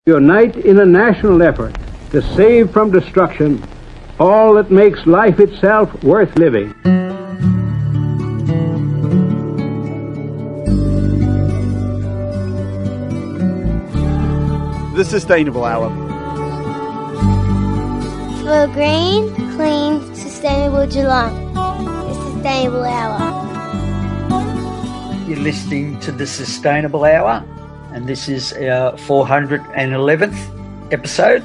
Unite in a national effort to save from destruction all that makes life itself worth living. The Sustainable Hour. For green, clean, sustainable Geelong. The Sustainable Hour. You're listening to The Sustainable Hour, and this is our 411th episode.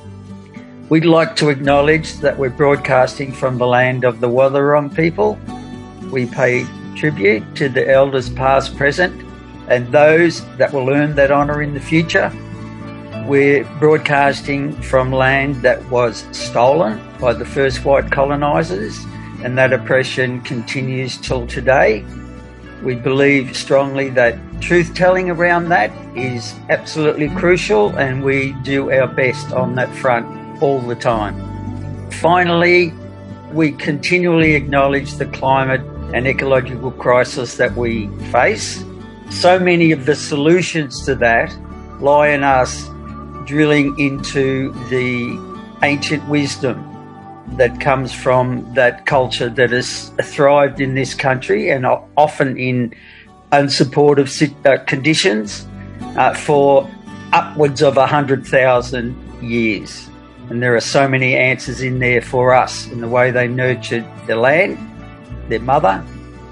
We'd like to acknowledge that we're broadcasting from the land of the Wathaurong people. We pay tribute to the elders past, present, and those that will earn that honour in the future. We're broadcasting from land that was stolen by the first white colonisers, and that oppression continues till today. We believe strongly that truth-telling around that is absolutely crucial, and we do our best on that front all the time. Finally, we continually acknowledge the climate and ecological crisis that we face. So many of the solutions to that lie in us drilling into the ancient wisdom that comes from that culture that has thrived in this country and often in unsupportive conditions for upwards of 100,000 years. And there are so many answers in there for us in the way they nurtured their land, their mother,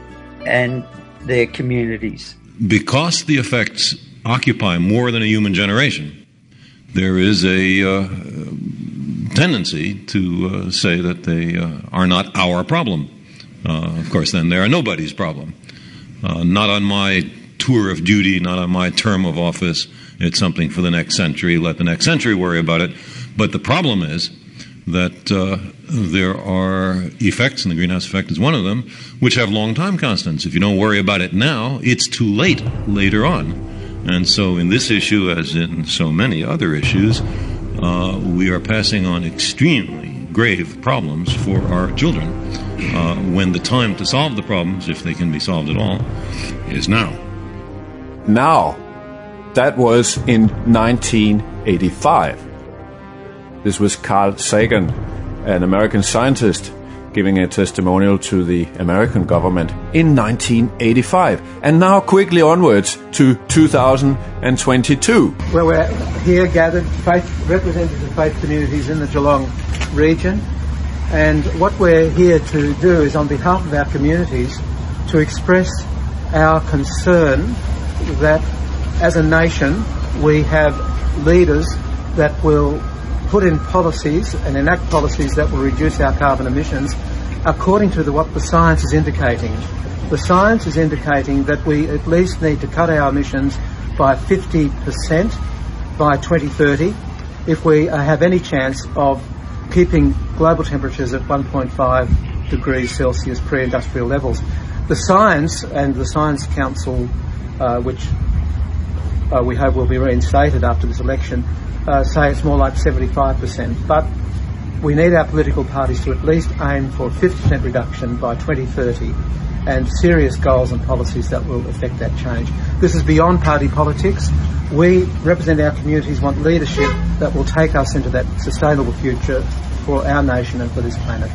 and their communities. Because the effects occupy more than a human generation, there is a tendency to say that they are not our problem. Of course, then they are nobody's problem. Not on my tour of duty, not on my term of office. It's something for the next century. Let the next century worry about it. But the problem is that there are effects, and the greenhouse effect is one of them, which have long time constants. If you don't worry about it now, it's too late later on. And so in this issue, as in so many other issues, we are passing on extremely grave problems for our children when the time to solve the problems, if they can be solved at all, is now. Now. That was in 1985. This was Carl Sagan, an American scientist, giving a testimonial to the American government in 1985. And now quickly onwards to 2022. Well, we're here gathered, representatives of faith communities in the Geelong region. And what we're here to do is, on behalf of our communities, to express our concern that as a nation we have leaders that will put in policies and enact policies that will reduce our carbon emissions according to what the science is indicating. The science is indicating that we at least need to cut our emissions by 50% by 2030 if we have any chance of keeping global temperatures at 1.5 degrees Celsius pre-industrial levels. The science and the Science Council, which we hope will be reinstated after this election, say it's more like 75%. But we need our political parties to at least aim for a 50% reduction by 2030 and serious goals and policies that will affect that change. This is beyond party politics. We represent our communities, want leadership that will take us into that sustainable future for our nation and for this planet.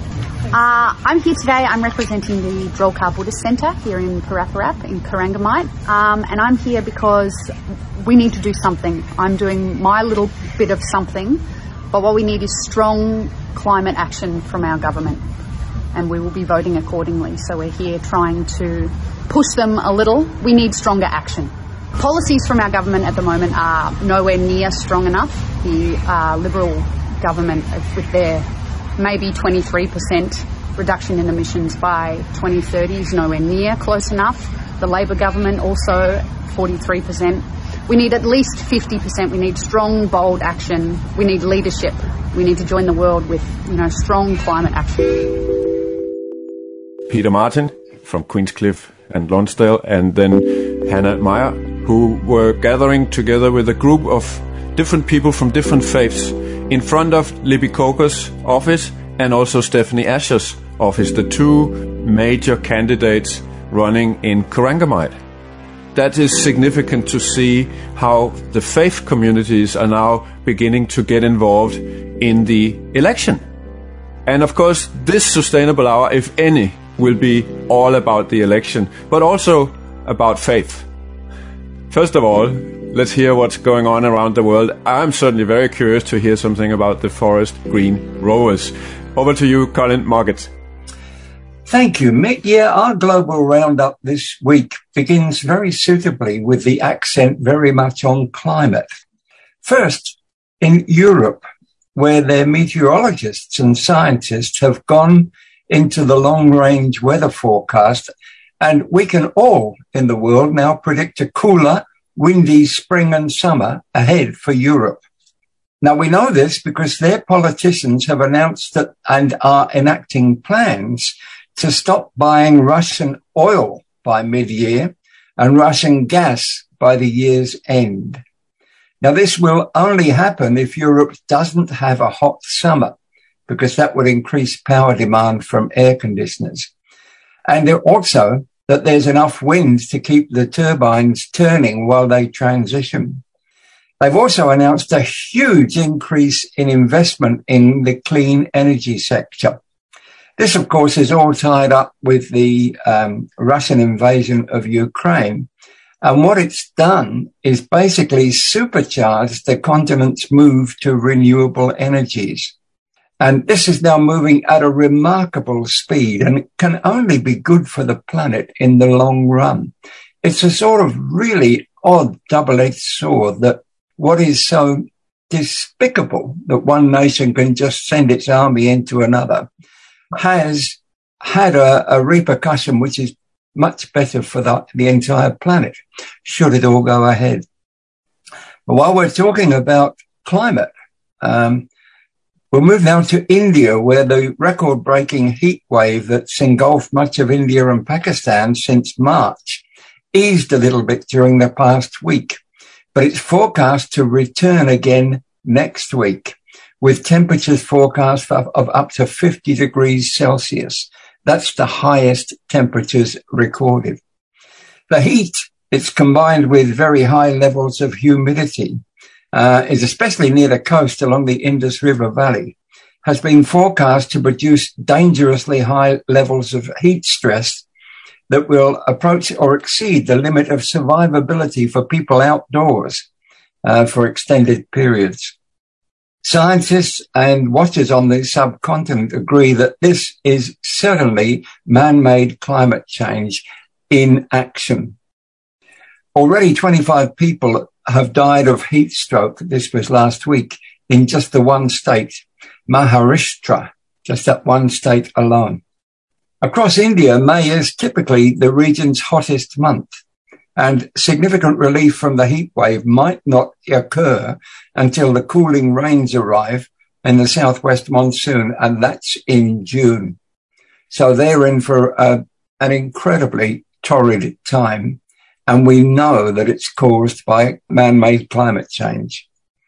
I'm here today. I'm representing the Drolkar Buddhist Centre here in Paraparap in Corangamite, and I'm here because we need to do something. I'm doing my little bit of something, but what we need is strong climate action from our government, and we will be voting accordingly. So we're here trying to push them a little. We need stronger action. Policies from our government at the moment are nowhere near strong enough. The Liberal government, with their maybe 23% reduction in emissions by 2030 is nowhere near close enough. The Labor government also 43%. We need at least 50%. We need strong, bold action. We need leadership. We need to join the world with, strong climate action. Peter Martin from Queenscliff and Lonsdale, and then Hannah Meyer, who were gathering together with a group of different people from different faiths in front of Libby Coker's office and also Stephanie Asher's office, the two major candidates running in Corangamite. that is significant to see how the faith communities are now beginning to get involved in the election. And of course, this Sustainable Hour, if any, will be all about the election, but also about faith. First of all, let's hear what's going on around the world. I'm certainly very curious to hear something about the Forest Green Rovers. Over to you, Colin Moggett. Thank you, Mick. Yeah, our global roundup this week begins very suitably with the accent very much on climate. First, in Europe, where their meteorologists and scientists have gone into the long-range weather forecast, and we can all in the world now predict a cooler, windy spring and summer ahead for Europe. Now, we know this because their politicians have announced that and are enacting plans to stop buying Russian oil by mid-year and Russian gas by the year's end. Now, this will only happen if Europe doesn't have a hot summer, because that would increase power demand from air conditioners. And also that there's enough wind to keep the turbines turning while they transition. They've also announced a huge increase in investment in the clean energy sector. This, of course, is all tied up with the Russian invasion of Ukraine. And what it's done is basically supercharged the continent's move to renewable energies. And this is now moving at a remarkable speed, and it can only be good for the planet in the long run. It's a sort of really odd double-edged sword that what is so despicable that one nation can just send its army into another has had a repercussion which is much better for the entire planet, should it all go ahead. But while we're talking about climate, we'll move now to India, where the record-breaking heat wave that's engulfed much of India and Pakistan since March eased a little bit during the past week, but it's forecast to return again next week, with temperatures forecast of up to 50 degrees Celsius. That's the highest temperatures recorded. The heat, it's combined with very high levels of humidity, is especially near the coast along the Indus River Valley, has been forecast to produce dangerously high levels of heat stress that will approach or exceed the limit of survivability for people outdoors for extended periods. Scientists and watchers on the subcontinent agree that this is certainly man-made climate change in action. Already 25 people have died of heat stroke, this was last week, in just the one state, Maharashtra, just that one state alone. Across India, May is typically the region's hottest month, and significant relief from the heat wave might not occur until the cooling rains arrive in the southwest monsoon, and that's in June. So they're in for an incredibly torrid time, and we know that it's caused by man-made climate change.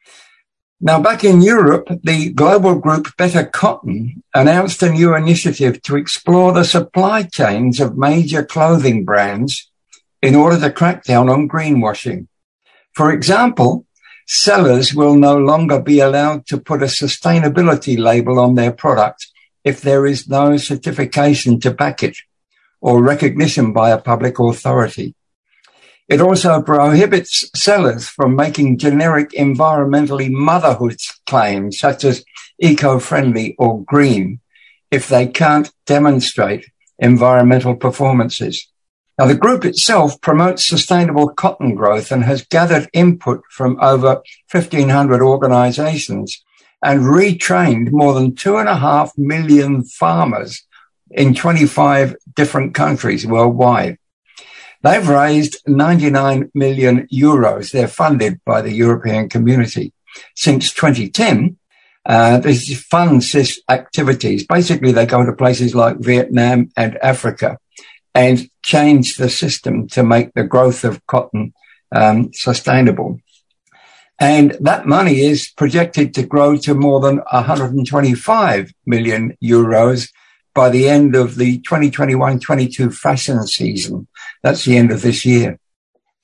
Now, back in Europe, the global group Better Cotton announced a new initiative to explore the supply chains of major clothing brands in order to crack down on greenwashing. For example, sellers will no longer be allowed to put a sustainability label on their product if there is no certification to back it or recognition by a public authority. It also prohibits sellers from making generic environmentally motherhood claims such as eco-friendly or green if they can't demonstrate environmental performances. Now, the group itself promotes sustainable cotton growth and has gathered input from over 1,500 organizations and retrained more than 2.5 million farmers in 25 different countries worldwide. They've raised 99 million euros. They're funded by the European Community. Since 2010, this funds this activities. Basically, they go to places like Vietnam and Africa and change the system to make the growth of cotton sustainable. And that money is projected to grow to more than 125 million euros by the end of the 2021-22 fashion season. That's the end of this year.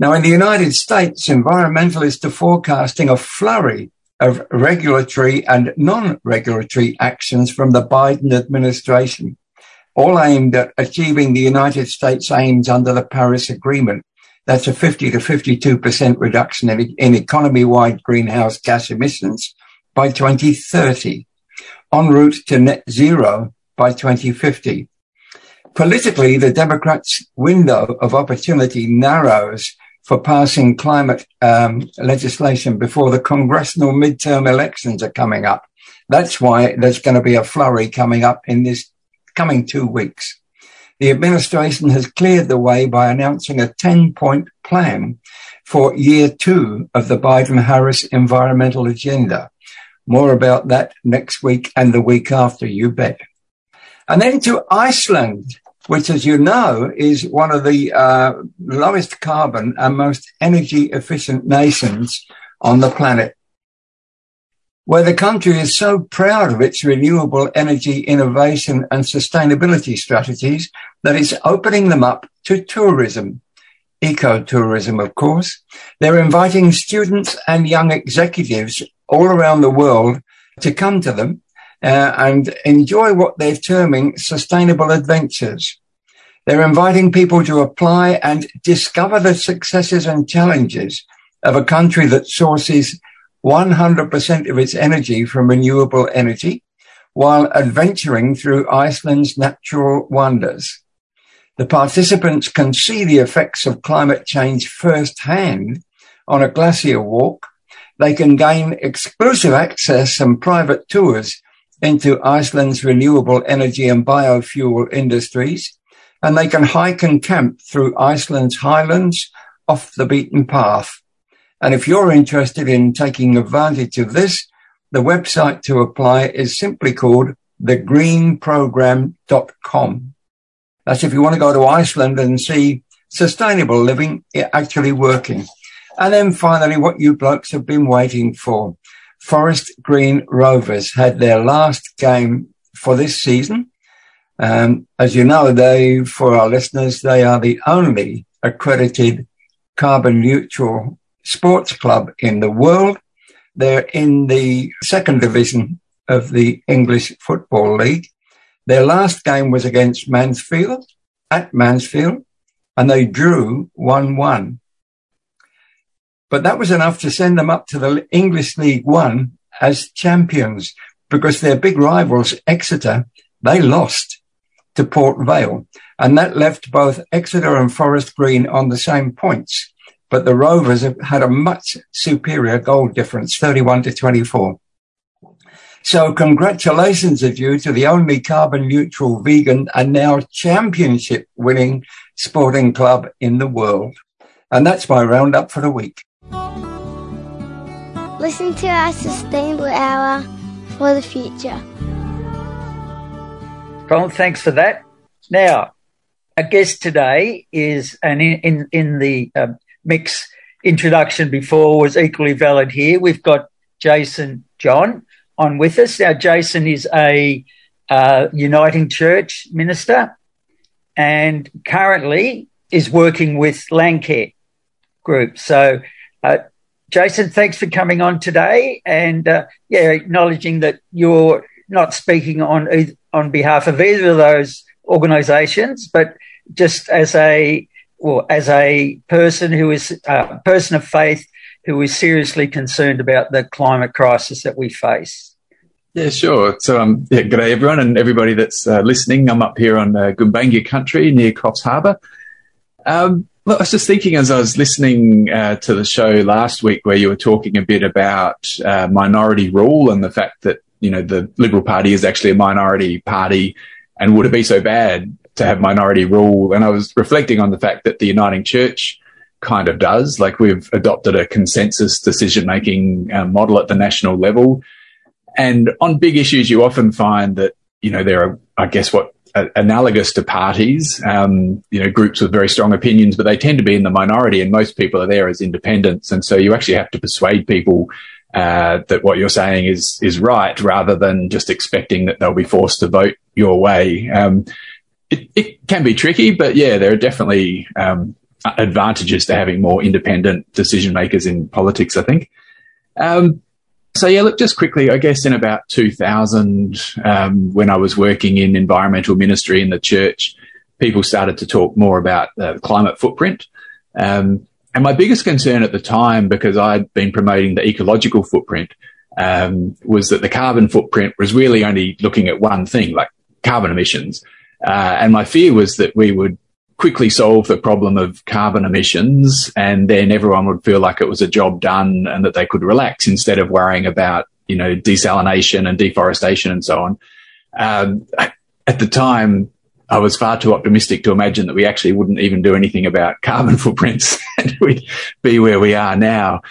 Now, in the United States, environmentalists are forecasting a flurry of regulatory and non-regulatory actions from the Biden administration, all aimed at achieving the United States aims under the Paris Agreement. That's a 50 to 52% reduction in economy-wide greenhouse gas emissions by 2030, en route to net zero by 2050. Politically, the Democrats' window of opportunity narrows for passing climate legislation before the congressional midterm elections are coming up. That's why there's going to be a flurry coming up in this coming 2 weeks. The administration has cleared the way by announcing a 10-point plan for year 2 of the Biden-Harris environmental agenda. More about that next week and the week after, you bet. And then to Iceland, which, as you know, is one of the lowest carbon and most energy efficient nations on the planet, where the country is so proud of its renewable energy innovation and sustainability strategies that it's opening them up to tourism, ecotourism, of course. They're inviting students and young executives all around the world to come to them and enjoy what they're terming sustainable adventures. They're inviting people to apply and discover the successes and challenges of a country that sources 100% of its energy from renewable energy, while adventuring through Iceland's natural wonders. The participants can see the effects of climate change firsthand on a glacier walk. They can gain exclusive access and private tours into Iceland's renewable energy and biofuel industries, and they can hike and camp through Iceland's highlands off the beaten path. And if you're interested in taking advantage of this, the website to apply is simply called thegreenprogram.com. That's if you want to go to Iceland and see sustainable living actually working. And then finally, what you blokes have been waiting for. Forest Green Rovers had their last game for this season. As you know, for our listeners, they are the only accredited carbon neutral sports club in the world. They're in the second division of the English Football League. Their last game was against Mansfield, at Mansfield, and they drew 1-1. But that was enough to send them up to the English League One as champions, because their big rivals, Exeter, they lost to Port Vale, and that left both Exeter and Forest Green on the same points. But the Rovers have had a much superior goal difference, 31-24. So congratulations of you to the only carbon neutral, vegan, and now championship winning sporting club in the world. And that's my roundup for the week. Listen to our Sustainable Hour for the future. Colin, thanks for that. Now, our guest today is, and in the mix introduction before was equally valid here, we've got Jason John on with us. Now, Jason is a Uniting Church minister and currently is working with Landcare Group. So, Jason, thanks for coming on today and, acknowledging that you're not speaking on behalf of either of those organisations, but just as a person who is a person of faith who is seriously concerned about the climate crisis that we face. Yeah, sure. So, good day, everyone, and everybody that's listening. I'm up here on Gumbaynggirr country near Coffs Harbour. Look, I was just thinking as I was listening to the show last week where you were talking a bit about minority rule and the fact that, the Liberal Party is actually a minority party, and would it be so bad to have minority rule? And I was reflecting on the fact that the Uniting Church kind of does. Like, we've adopted a consensus decision-making model at the national level. And on big issues, you often find that, there are, I guess, analogous to parties, groups with very strong opinions, but they tend to be in the minority, and most people are there as independents. And so you actually have to persuade people that what you're saying is right, rather than just expecting that they'll be forced to vote your way. It can be tricky, but yeah, there are definitely advantages to having more independent decision makers in politics, I think. So yeah, look, just quickly, I guess in about 2000, when I was working in environmental ministry in the church, people started to talk more about the climate footprint. And my biggest concern at the time, because I'd been promoting the ecological footprint, was that the carbon footprint was really only looking at one thing, like carbon emissions. And my fear was that we would quickly solve the problem of carbon emissions, and then everyone would feel like it was a job done and that they could relax instead of worrying about, desalination and deforestation and so on. At the time, I was far too optimistic to imagine that we actually wouldn't even do anything about carbon footprints and we'd be where we are now.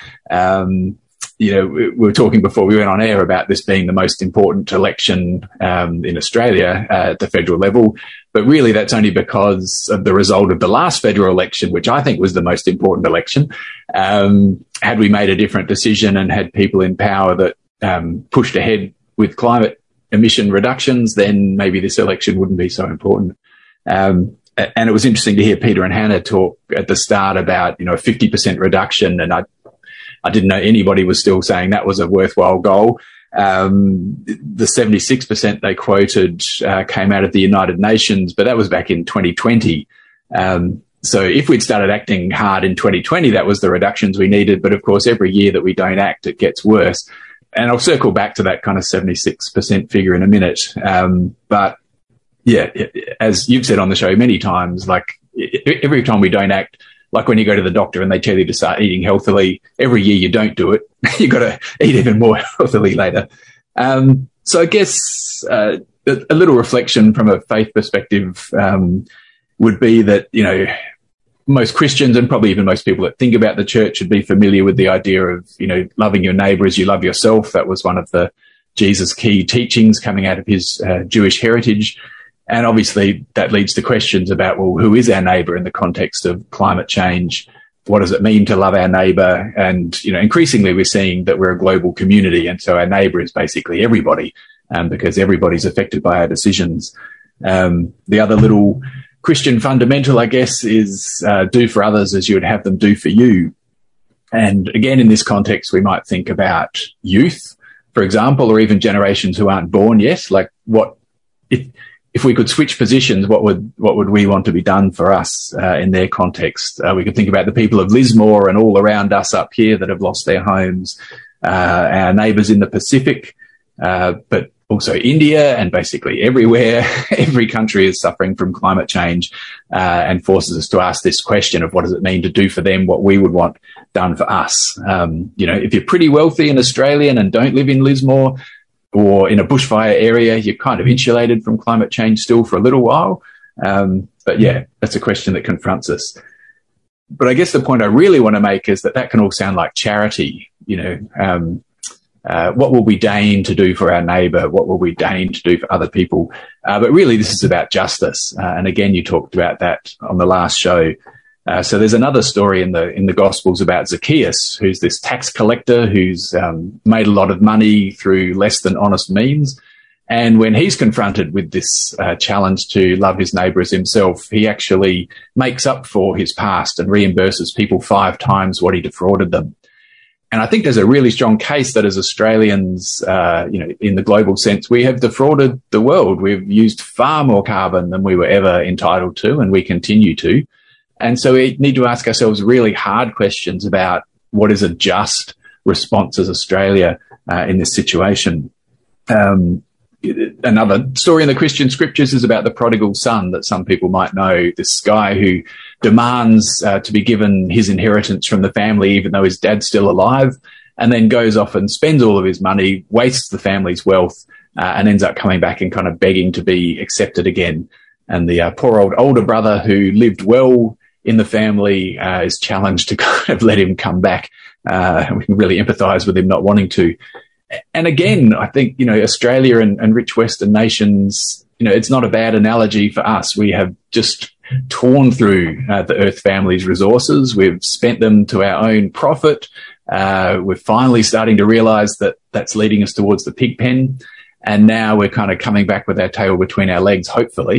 We were talking before we went on air about this being the most important election in Australia at the federal level. But really, that's only because of the result of the last federal election, which I think was the most important election. Had we made a different decision and had people in power that pushed ahead with climate emission reductions, then maybe this election wouldn't be so important. And it was interesting to hear Peter and Hannah talk at the start about, a 50% reduction. And I didn't know anybody was still saying that was a worthwhile goal. The 76% they quoted came out of the United Nations, but that was back in 2020. So if we'd started acting hard in 2020, that was the reductions we needed. But of course, every year that we don't act, it gets worse. And I'll circle back to that kind of 76% figure in a minute. But yeah, as you've said on the show many times, like every time we don't act, like when you go to the doctor and they tell you to start eating healthily, every year you don't do it. You've got to eat even more healthily later. So I guess a little reflection from a faith perspective would be that, most Christians and probably even most people that think about the church should be familiar with the idea of, loving your neighbour as you love yourself. That was one of the Jesus' key teachings coming out of his Jewish heritage. And obviously that leads to questions about, well, who is our neighbour in the context of climate change? What does it mean to love our neighbour? And, increasingly we're seeing that we're a global community. And so our neighbour is basically everybody, because everybody's affected by our decisions. The other little Christian fundamental, I guess, is do for others as you would have them do for you. And again, in this context, we might think about youth, for example, or even generations who aren't born yet. Like if we could switch positions, what would we want to be done for us in their context? We could think about the people of Lismore and all around us up here that have lost their homes, our neighbours in the Pacific, but also India and basically everywhere. Every country is suffering from climate change and forces us to ask this question of what does it mean to do for them what we would want done for us. If you're pretty wealthy and Australian and don't live in Lismore, or in a bushfire area, you're kind of insulated from climate change still for a little while. But yeah, that's a question that confronts us. But I guess the point I really want to make is that can all sound like charity. What will we deign to do for our neighbour? What will we deign to do for other people? But really, this is about justice. And again, you talked about that on the last show. So there's another story in the Gospels about Zacchaeus, who's this tax collector who's made a lot of money through less than honest means. And when he's confronted with this challenge to love his neighbour as himself, he actually makes up for his past and reimburses people 5 times what he defrauded them. And I think there's a really strong case that as Australians, in the global sense, we have defrauded the world. We've used far more carbon than we were ever entitled to, and we continue to. And so we need to ask ourselves really hard questions about what is a just response as Australia in this situation. Another story in the Christian scriptures is about the prodigal son that some people might know, this guy who demands to be given his inheritance from the family even though his dad's still alive, and then goes off and spends all of his money, wastes the family's wealth, and ends up coming back and kind of begging to be accepted again. And the poor old older brother who lived well in the family is challenged to kind of let him come back. We can really empathise with him not wanting to. And again, I think, Australia and rich Western nations, it's not a bad analogy for us. We have just torn through the Earth family's resources. We've spent them to our own profit. We're finally starting to realise that that's leading us towards the pig pen. And now we're kind of coming back with our tail between our legs, hopefully.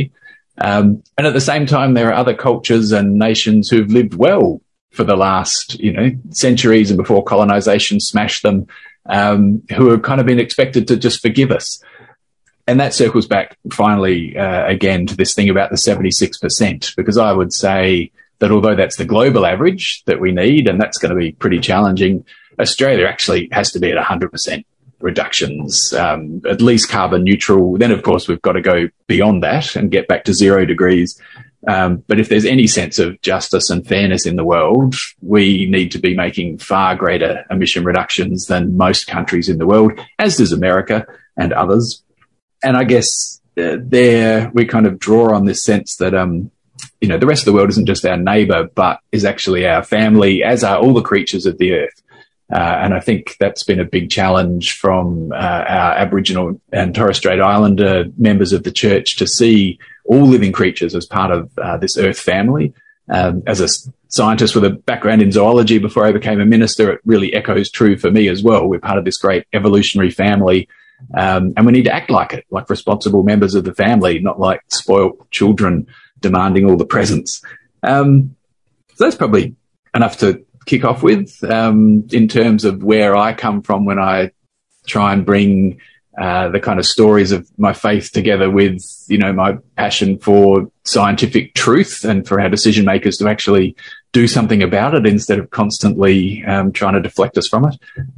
And at the same time, there are other cultures and nations who've lived well for the last, centuries and before colonization smashed them, who have kind of been expected to just forgive us. And that circles back finally, again, to this thing about the 76%, because I would say that although that's the global average that we need, and that's going to be pretty challenging, Australia actually has to be at 100% reductions, at least carbon neutral. Then, of course, we've got to go beyond that and get back to 0 degrees. But if there's any sense of justice and fairness in the world, we need to be making far greater emission reductions than most countries in the world, as does America and others. And I guess there we kind of draw on this sense that, the rest of the world isn't just our neighbour, but is actually our family, as are all the creatures of the earth. And I think that's been a big challenge from our Aboriginal and Torres Strait Islander members of the church to see all living creatures as part of this earth family. As a scientist with a background in zoology before I became a minister, it really echoes true for me as well. We're part of this great evolutionary family, and we need to act like it, like responsible members of the family, not like spoilt children demanding all the presents. So that's probably enough to kick off with in terms of where I come from when I try and bring the kind of stories of my faith together with, my passion for scientific truth and for our decision makers to actually do something about it instead of constantly trying to deflect us from it.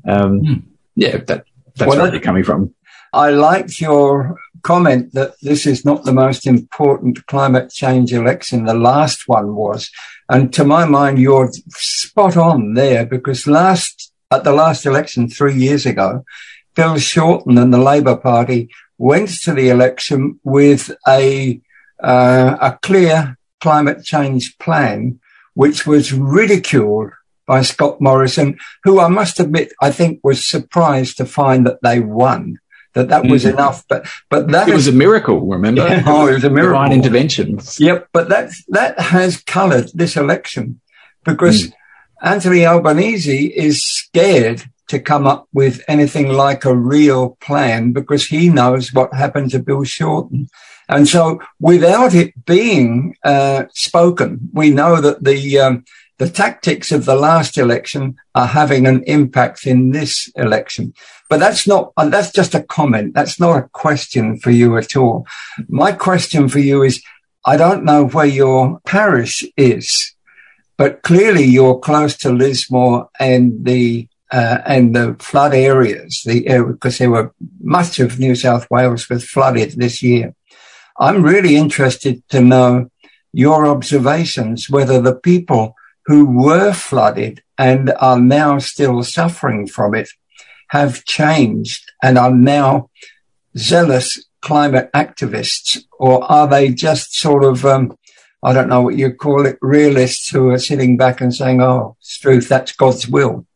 That's where you're coming from. I liked your comment that this is not the most important climate change election. The last one was. And to my mind, you're spot on there, because at the last election 3 years ago, Bill Shorten and the Labor Party went to the election with a clear climate change plan, which was ridiculed by Scott Morrison, who I must admit, I think was surprised to find that they won. That was enough, but that was a miracle. Remember? Yeah, it was a miracle. Divine intervention. Yep, but that has coloured this election, because Anthony Albanese is scared to come up with anything like a real plan, because he knows what happened to Bill Shorten, and so without it being spoken, we know that the tactics of the last election are having an impact in this election. But that's just a comment. That's not a question for you at all. My question for you is, I don't know where your parish is, but clearly you're close to Lismore and the flood areas, because there were much of New South Wales was flooded this year. I'm really interested to know your observations, whether the people who were flooded and are now still suffering from it have changed and are now zealous climate activists, or are they just sort of, I don't know what you call it, realists who are sitting back and saying, oh, it's truth, that's God's will?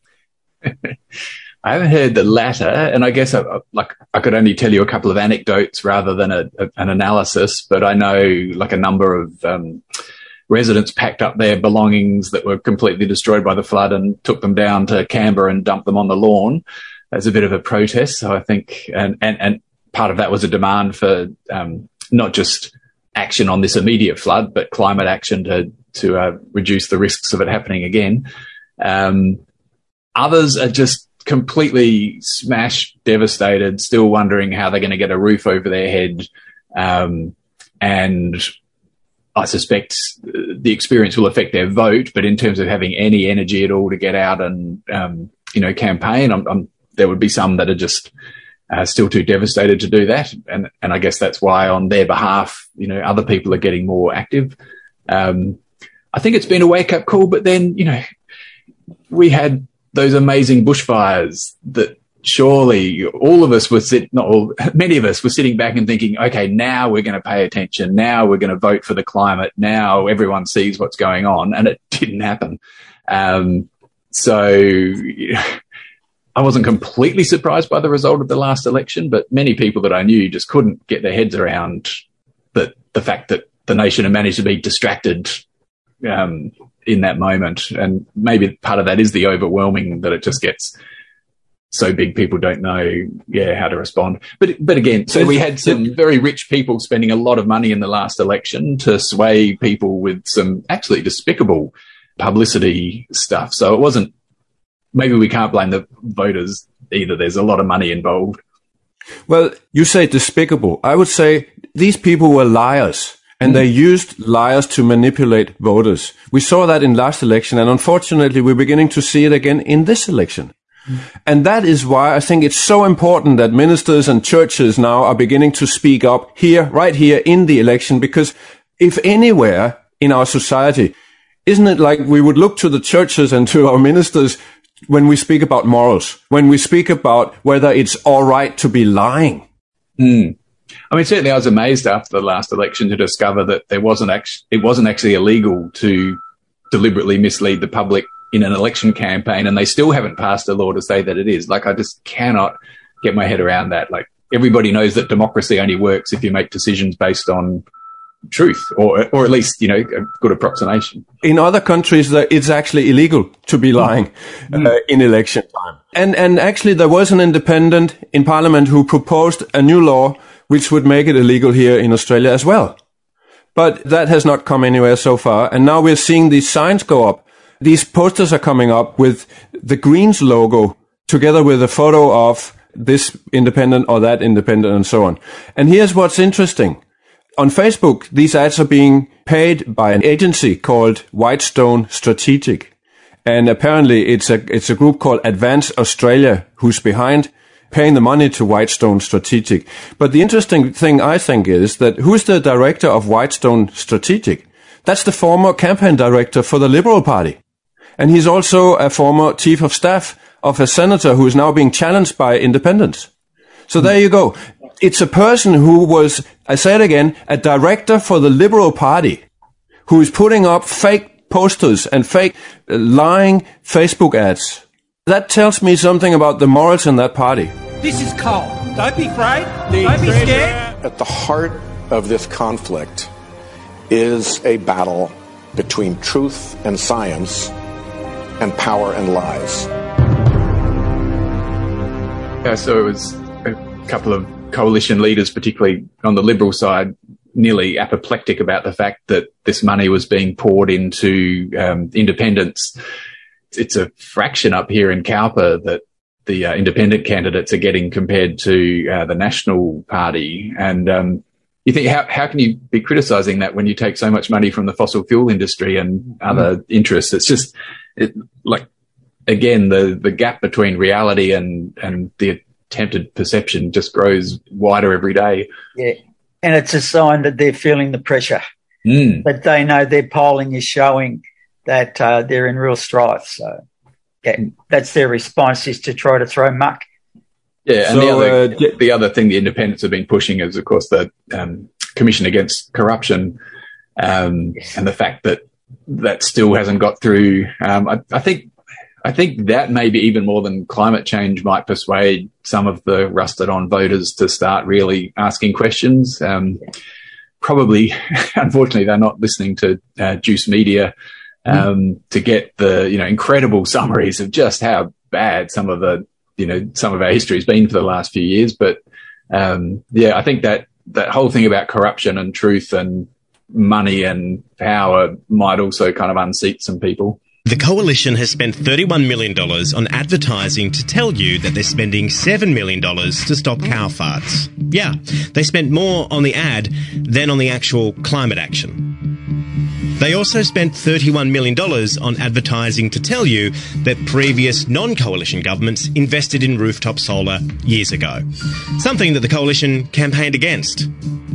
I haven't heard the latter, and I guess I could only tell you a couple of anecdotes rather than an analysis, but I know like a number of residents packed up their belongings that were completely destroyed by the flood and took them down to Canberra and dumped them on the lawn as a bit of a protest. So I think, and part of that was a demand for not just action on this immediate flood, but climate action to reduce the risks of it happening again. Others are just completely smashed, devastated, still wondering how they're going to get a roof over their head. And I suspect the experience will affect their vote, but in terms of having any energy at all to get out and, campaign, there would be some that are just still too devastated to do that. And I guess that's why on their behalf, other people are getting more active. I think it's been a wake-up call, but then, we had those amazing bushfires that surely all of us were many of us were sitting back and thinking, okay, now we're going to pay attention. Now we're going to vote for the climate. Now everyone sees what's going on, and it didn't happen. So I wasn't completely surprised by the result of the last election, but many people that I knew just couldn't get their heads around the fact that the nation had managed to be distracted in that moment. And maybe part of that is the overwhelming, that it just gets so big people don't know, how to respond. But again, so we had some very rich people spending a lot of money in the last election to sway people with some absolutely despicable publicity stuff. So it wasn't, maybe we can't blame the voters either. There's a lot of money involved. Well, you say despicable. I would say these people were liars. And they used liars to manipulate voters. We saw that in last election, and unfortunately, we're beginning to see it again in this election. And that is why I think it's so important that ministers and churches now are beginning to speak up here, right here in the election, because if anywhere in our society, isn't it like we would look to the churches and to our ministers when we speak about morals, when we speak about whether it's all right to be lying? I mean, certainly I was amazed after the last election to discover that it wasn't actually illegal to deliberately mislead the public in an election campaign, and they still haven't passed a law to say that it is. Like, I just cannot get my head around that. Like, everybody knows that democracy only works if you make decisions based on truth, or at least, a good approximation. In other countries, it's actually illegal to be lying in election time. And actually, there was an independent in Parliament who proposed a new law which would make it illegal here in Australia as well. But that has not come anywhere so far. And now we're seeing these signs go up. These posters are coming up with the Greens logo together with a photo of this independent or that independent and so on. And here's what's interesting. On Facebook, these ads are being paid by an agency called Whitestone Strategic. And apparently it's a group called Advance Australia who's behind paying the money to Whitestone Strategic. But the interesting thing, I think, is that who's the director of Whitestone Strategic? That's the former campaign director for the Liberal Party. And he's also a former chief of staff of a senator who is now being challenged by independents. So there you go. It's a person who was, I say it again, a director for the Liberal Party who is putting up fake posters and fake lying Facebook ads. That tells me something about the morals in that party. This is Cole. Don't be afraid. Don't be scared. At the heart of this conflict is a battle between truth and science and power and lies. So it was a couple of coalition leaders, particularly on the Liberal side, nearly apoplectic about the fact that this money was being poured into independents. It's a fraction up here in Cowper that the independent candidates are getting compared to the National Party. And you think, how can you be criticising that when you take so much money from the fossil fuel industry and other interests? It's just, again, the gap between reality and the attempted perception just grows wider every day. Yeah, and it's a sign that they're feeling the pressure. But they know their polling is showing that they're in real strife. So that's their response, is to try to throw muck. Yeah, and the other thing the independents have been pushing is, of course, the Commission Against Corruption, and the fact that still hasn't got through. I think that maybe even more than climate change might persuade some of the rusted-on voters to start really asking questions. Probably, unfortunately, they're not listening to Juice Media to get the incredible summaries of just how bad some of our history has been for the last few years. But I think that whole thing about corruption and truth and money and power might also kind of unseat some people. The Coalition has spent $31 million on advertising to tell you that they're spending $7 million to stop cow farts. Yeah, they spent more on the ad than on the actual climate action. They also spent $31 million on advertising to tell you that previous non-coalition governments invested in rooftop solar years ago, something that the Coalition campaigned against.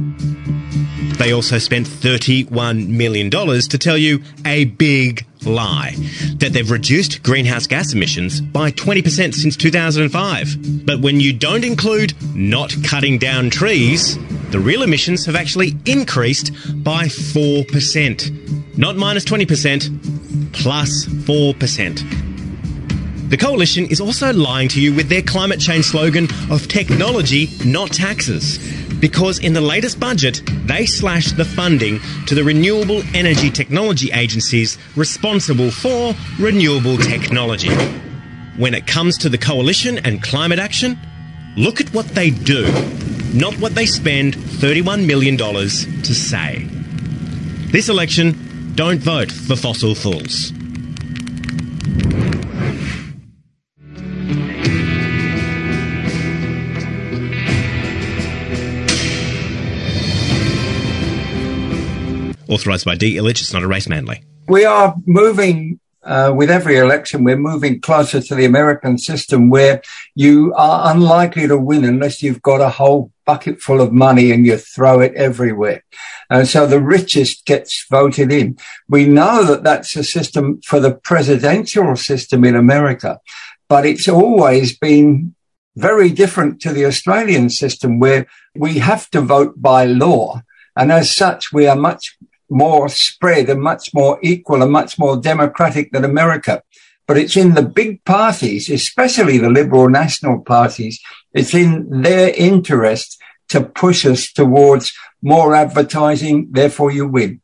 They also spent $31 million to tell you a big lie, that they've reduced greenhouse gas emissions by 20% since 2005. But when you don't include not cutting down trees, the real emissions have actually increased by 4%. Not minus 20%, plus 4%. The Coalition is also lying to you with their climate change slogan of technology, not taxes. Because in the latest budget, they slashed the funding to the renewable energy technology agencies responsible for renewable technology. when it comes to the coalition and climate action, look at what they do, not what they spend $31 million to say. This election, don't vote for fossil fools. Authorised by D. Illich, it's not a race, Manly. We are moving, with every election, we're moving closer to the American system where you are unlikely to win unless you've got a whole bucket full of money and you throw it everywhere. And so the richest gets voted in. We know that that's a system for the presidential system in America, but it's always been very different to the Australian system where we have to vote by law. And as such, we are much more spread and much more equal and much more democratic than America. But it's in the big parties, especially the Liberal National parties, it's in their interest to push us towards more advertising, therefore you win.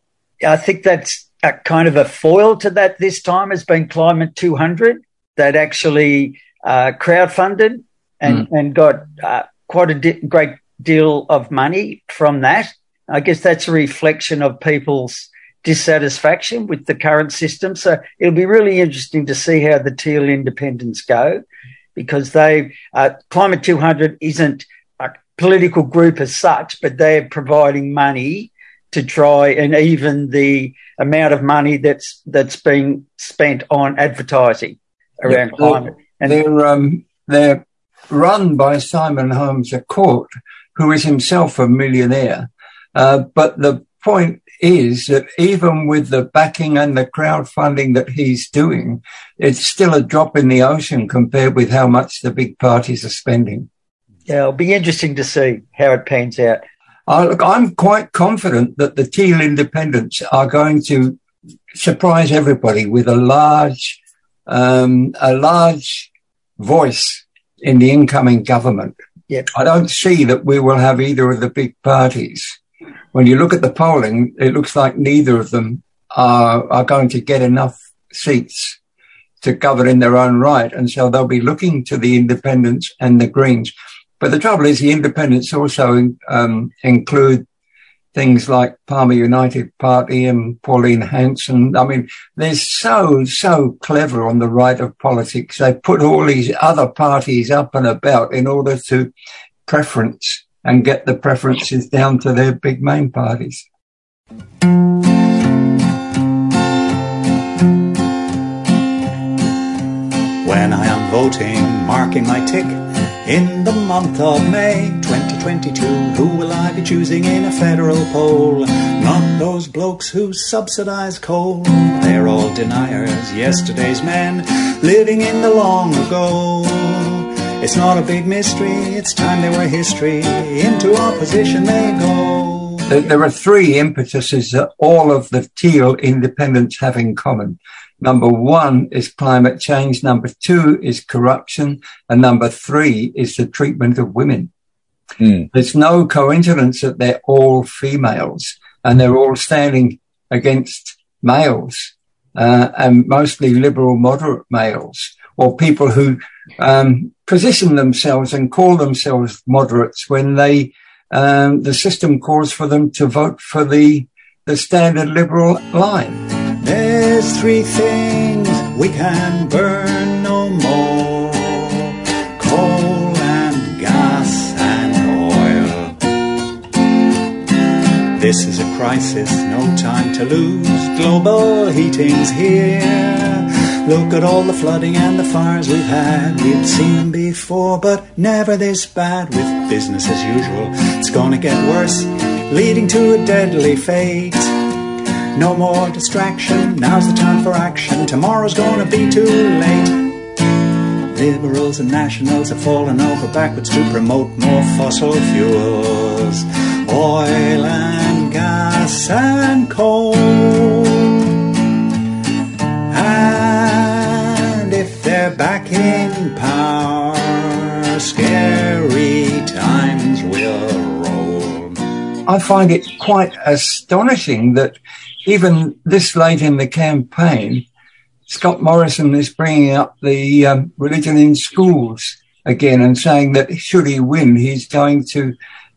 I think that's a kind of a foil to that this time has been Climate 200 that actually crowdfunded and got quite a great deal of money from that. I guess that's a reflection of people's dissatisfaction with the current system. So it'll be really interesting to see how the Teal independents go, because Climate 200 isn't a political group as such, but they're providing money to try and even the amount of money that's being spent on advertising around climate. And they're run by Simon Holmes à Court, who is himself a millionaire. But the point is that even with the backing and the crowdfunding that he's doing, it's still a drop in the ocean compared with how much the big parties are spending. Yeah, it'll be interesting to see how it pans out. Look, I'm quite confident that the Teal independents are going to surprise everybody with a large voice in the incoming government. Yep. I don't see that we will have either of the big parties. When you look at the polling, it looks like neither of them are going to get enough seats to govern in their own right. And so they'll be looking to the independents and the Greens. But the trouble is the independents also include things like Palmer United Party and Pauline Hanson. I mean, they're so clever on the right of politics. They put all these other parties up and about in order to preference and get the preferences down to their big main parties. When I am voting, marking my tick, in the month of May 2022, who will I be choosing in a federal poll? Not those blokes who subsidise coal. They're all deniers, yesterday's men, living in the long ago. It's not a big mystery, it's time they were history. Into opposition they go. There are three impetuses that all of the Teal independents have in common. Number one is climate change. Number two is corruption. And number three is the treatment of women. There's no coincidence that they're all females and they're all standing against males, and mostly liberal moderate males, or people who position themselves and call themselves moderates when they the system calls for them to vote for the standard liberal line. There's three things we can burn no more: coal and gas and oil. This is a crisis, no time to lose. Global heating's here. Look at all the flooding and the fires we've had. We've seen before, but never this bad. With business as usual, it's gonna get worse, leading to a deadly fate. No more distraction, now's the time for action. Tomorrow's gonna be too late. Liberals and nationals have fallen over backwards to promote more fossil fuels, oil and gas and coal. And if they're back in power, scary times will roll. I find it quite astonishing that even this late in the campaign, Scott Morrison is bringing up the religion in schools again and saying that should he win, he's going to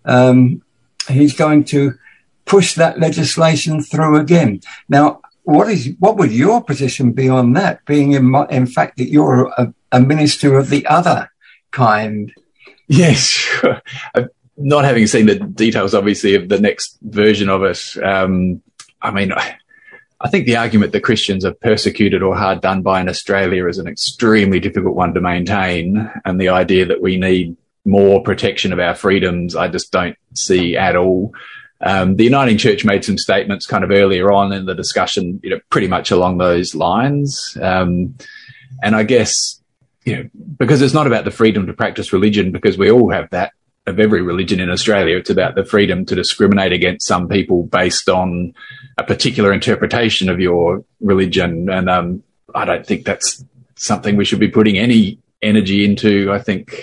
push that legislation through again. Now, what would your position be on that, being in fact that you're a minister of the other kind? Yes, sure. Not having seen the details, obviously, of the next version of it, I mean, I think the argument that Christians are persecuted or hard done by in Australia is an extremely difficult one to maintain, and the idea that we need more protection of our freedoms, I just don't see at all. The Uniting Church made some statements kind of earlier on in the discussion, pretty much along those lines. And I guess, because it's not about the freedom to practice religion, because we all have that of every religion in Australia. It's about the freedom to discriminate against some people based on a particular interpretation of your religion. And I don't think that's something we should be putting any energy into. I think,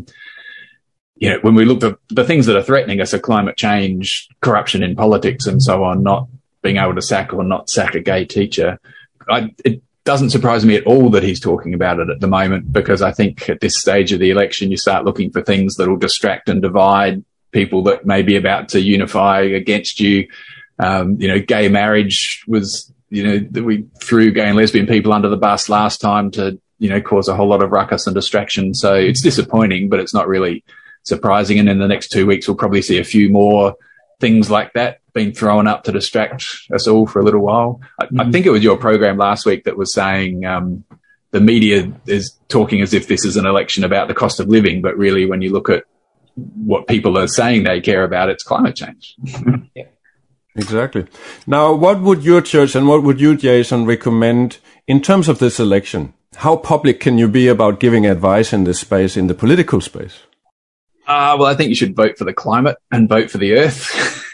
when we look at the things that are threatening us are climate change, corruption in politics and so on, not being able to sack or not sack a gay teacher. It doesn't surprise me at all that he's talking about it at the moment, because I think at this stage of the election, you start looking for things that will distract and divide people that may be about to unify against you. Gay marriage was, we threw gay and lesbian people under the bus last time to, cause a whole lot of ruckus and distraction. So it's disappointing, but it's not really surprising. And in the next 2 weeks, we'll probably see a few more things like that being thrown up to distract us all for a little while. I think it was your program last week that was saying the media is talking as if this is an election about the cost of living, but really when you look at what people are saying they care about, it's climate change. Yeah. Exactly. Now, what would your church and what would you, Jason, recommend in terms of this election? How public can you be about giving advice in this space, in the political space? Well, I think you should vote for the climate and vote for the earth.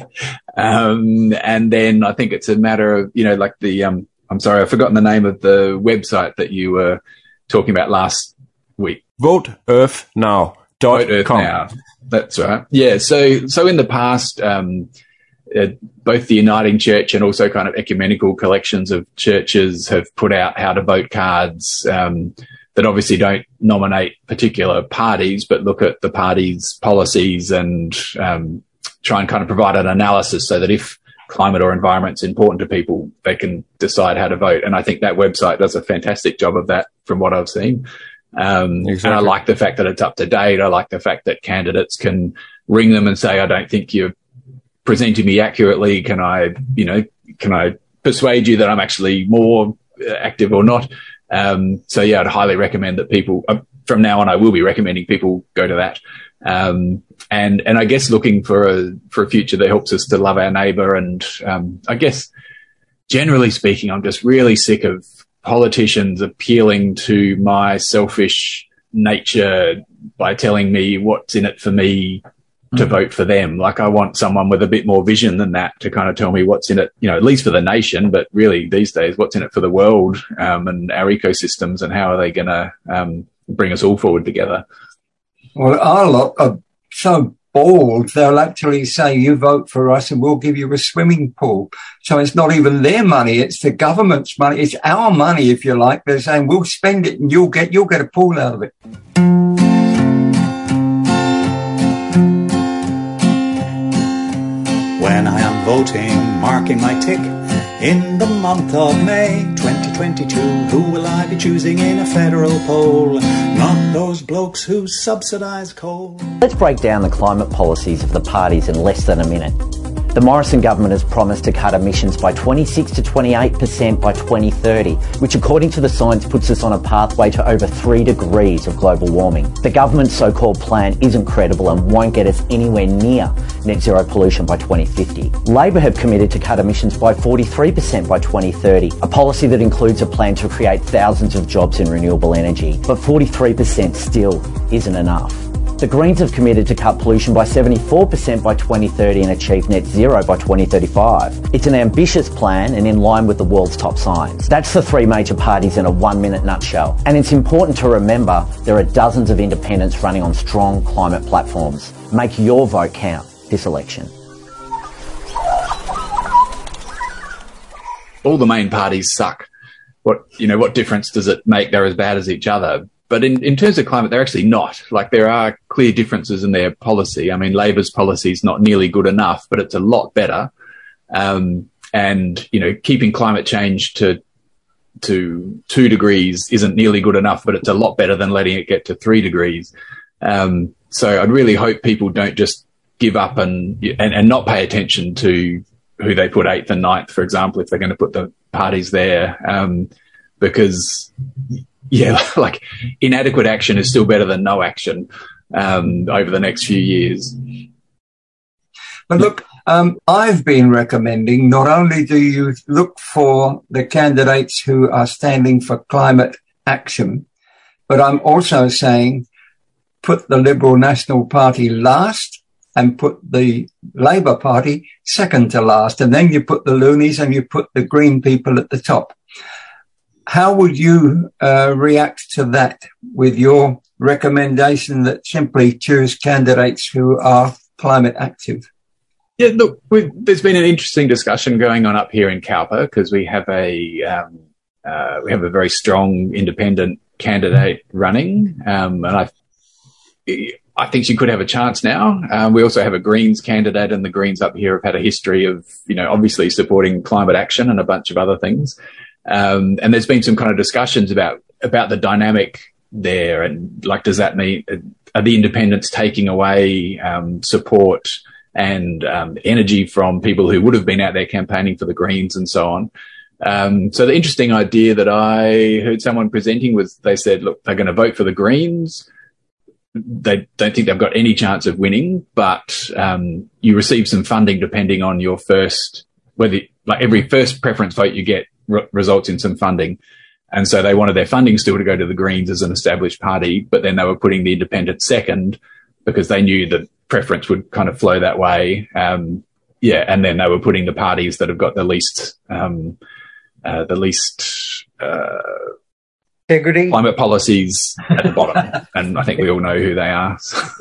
And then I think it's a matter of, like I'm sorry, I've forgotten the name of the website that you were talking about last week. VoteEarthNow.com. Vote Earth Now. That's right. Yeah. So in the past, both the Uniting Church and also kind of ecumenical collections of churches have put out how to vote cards, that obviously don't nominate particular parties, but look at the parties' policies and try and kind of provide an analysis so that if climate or environment's important to people, they can decide how to vote. And I think that website does a fantastic job of that from what I've seen. Exactly. And I like the fact that it's up to date. I like the fact that candidates can ring them and say, I don't think you're presenting me accurately. Can I persuade you that I'm actually more active or not? So yeah, I'd highly recommend that people, from now on, I will be recommending people go to that. And I guess looking for a future that helps us to love our neighbour. And, I guess generally speaking, I'm just really sick of politicians appealing to my selfish nature by telling me what's in it for me to vote for them. Like, I want someone with a bit more vision than that to kind of tell me what's in it, at least for the nation, but really these days, what's in it for the world, and our ecosystems, and how are they going to bring us all forward together? Well, our lot are so bald, they'll actually say, you vote for us and we'll give you a swimming pool. So it's not even their money, it's the government's money. It's our money, if you like. They're saying, we'll spend it and you'll get a pool out of it. When I am voting, marking my tick, in the month of May 2022, who will I be choosing in a federal poll? Not those blokes who subsidise coal. Let's break down the climate policies of the parties in less than a minute. The Morrison government has promised to cut emissions by 26 to 28% by 2030, which according to the science puts us on a pathway to over 3 degrees of global warming. The government's so-called plan isn't credible and won't get us anywhere near net zero pollution by 2050. Labor have committed to cut emissions by 43% by 2030, a policy that includes a plan to create thousands of jobs in renewable energy. But 43% still isn't enough. The Greens have committed to cut pollution by 74% by 2030 and achieve net zero by 2035. It's an ambitious plan and in line with the world's top science. That's the three major parties in a 1-minute nutshell. And it's important to remember there are dozens of independents running on strong climate platforms. Make your vote count this election. All the main parties suck. what difference does it make? They're as bad as each other. But in terms of climate, they're actually not. Like, there are clear differences in their policy. I mean, Labor's policy is not nearly good enough, but it's a lot better. And, keeping climate change to 2 degrees isn't nearly good enough, but it's a lot better than letting it get to 3 degrees. So I'd really hope people don't just give up and not pay attention to who they put 8th and 9th, for example, if they're going to put the parties there, because like, inadequate action is still better than no action over the next few years. But look, I've been recommending not only do you look for the candidates who are standing for climate action, but I'm also saying put the Liberal National Party last and put the Labor Party second to last. And then you put the loonies and you put the Green people at the top. How would you react to that with your recommendation that simply choose candidates who are climate active? Yeah, look, there's been an interesting discussion going on up here in Cowper because we have a very strong independent candidate running, and I think she could have a chance now. We also have a Greens candidate, and the Greens up here have had a history of, obviously supporting climate action and a bunch of other things. And there's been some kind of discussions about the dynamic there, and like, does that mean, are the independents taking away support and energy from people who would have been out there campaigning for the Greens and so on? So the interesting idea that I heard someone presenting was, they said, look, they're going to vote for the Greens. They don't think they've got any chance of winning, but you receive some funding depending on your every first preference vote you get results in some funding. And so they wanted their funding still to go to the Greens as an established party, but then they were putting the independents second because they knew the preference would kind of flow that way. And then they were putting the parties that have got the least integrity climate policies at the bottom. And I think we all know who they are.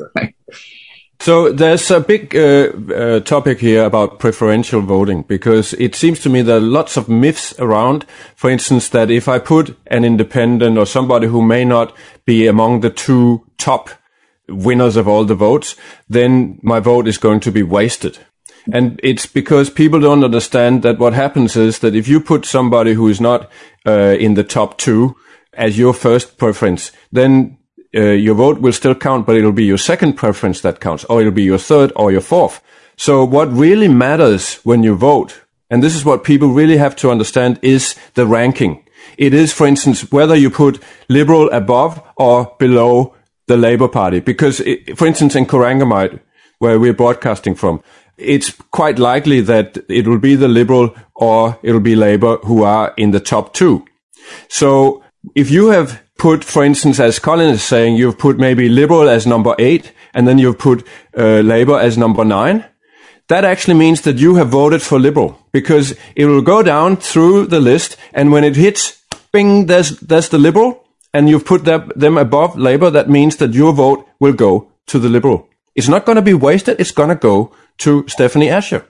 So there's a big topic here about preferential voting, because it seems to me there are lots of myths around. For instance, that if I put an independent or somebody who may not be among the 2 top winners of all the votes, then my vote is going to be wasted. And it's because people don't understand that what happens is that if you put somebody who is not in the top 2 as your first preference, then your vote will still count, but it'll be your second preference that counts, or it'll be your third or your fourth. So what really matters when you vote, and this is what people really have to understand, is the ranking. It is, for instance, whether you put Liberal above or below the Labour Party. Because, for instance, in Corangamite, where we're broadcasting from, it's quite likely that it will be the Liberal or it'll be Labour who are in the top 2. So if you have put, for instance, as Colin is saying, you've put maybe Liberal as number 8, and then you've put Labour as number 9, that actually means that you have voted for Liberal, because it will go down through the list, and when it hits, bing, there's the Liberal, and you've put them above Labour. That means that your vote will go to the Liberal. It's not going to be wasted. It's going to go to Stephanie Asher.